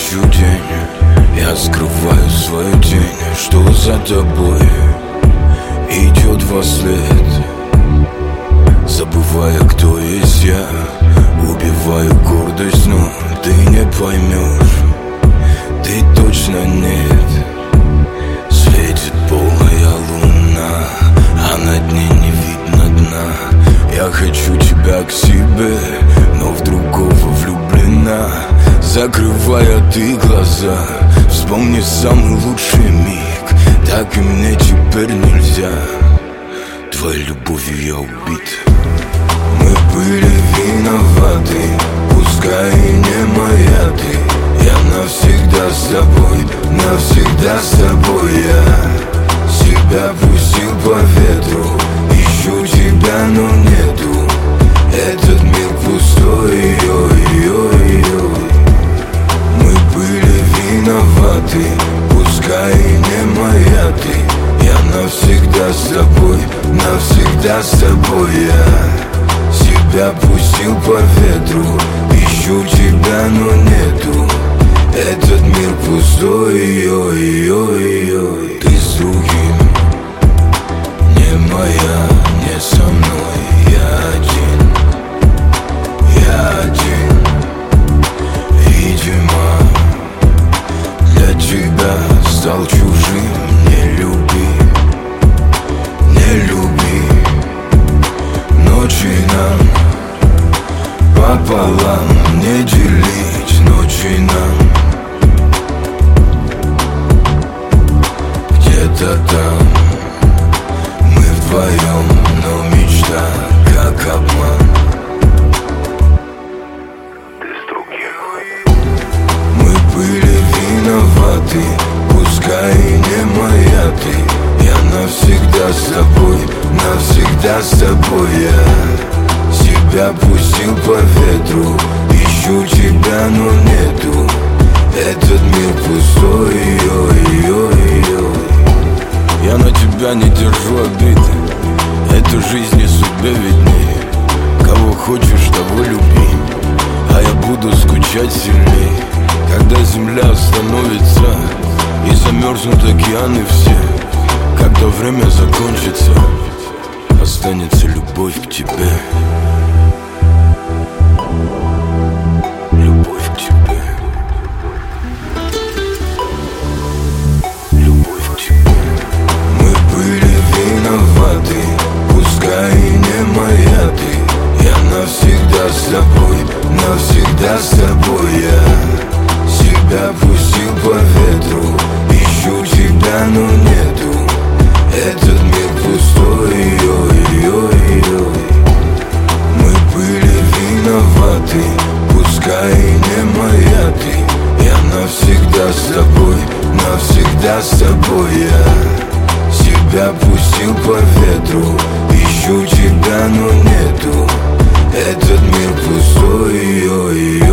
ищу день, я скрываю свою тень, что за тобой идет вослед. Забывая, кто есть я, убиваю гордость, но ты не поймешь, ты точно нет. Светит полная луна, а на дне не видно дна. Я хочу тебя к себе, но в другого влюблена. Закрывая ты глаза, вспомни самый лучший миг. Так и мне теперь нельзя, твоей любовью я убит. Мы были виноваты, пускай и не моя ты. Я навсегда с тобой, навсегда с тобой я. Себя пустил по ветру, ищу тебя, но нету. Этот мир пустой, ой-ой-ой. Мы были виноваты, пускай и не моя ты. Я навсегда с тобой, навсегда с тобой я. Себя пустил по ветру, ищу тебя, но нету. Этот мир пустой, ой-ой-ой. Ты с другим, не моя, не со мной. Я один, видимо, для тебя стал чужим. Не люби, не люби. Ночи нам пополам, не делить ночи нам. Где-то там мы вдвоем, но мечта как обман. Ты с другим. Мы были виноваты, пускай и не моя ты. Я навсегда с тобой, навсегда с тобой я. Себя пустил по ветру, ищу тебя, но нету. Этот мир пустой, ой-ой-ой. Я на тебя не держу обиды, эту жизнь не судьбе виднее. Кого хочешь, того люби, а я буду скучать сильней. Когда земля остановится и замерзнут океаны все, когда время закончится, останется любовь к тебе. Любовь к тебе. Любовь к тебе. Мы были виноваты, пускай и не моя ты. Я навсегда с тобой, навсегда с тобой я. Себя пустил по ветру, ищу тебя, но нету. Этот мир пустой, ой-ой-ой. Мы были виноваты, пускай и не моя ты. Я навсегда с тобой, навсегда с тобой я. Себя пустил по ветру, ищу тебя, но нету. Этот мир пустой, ой-ой-ой.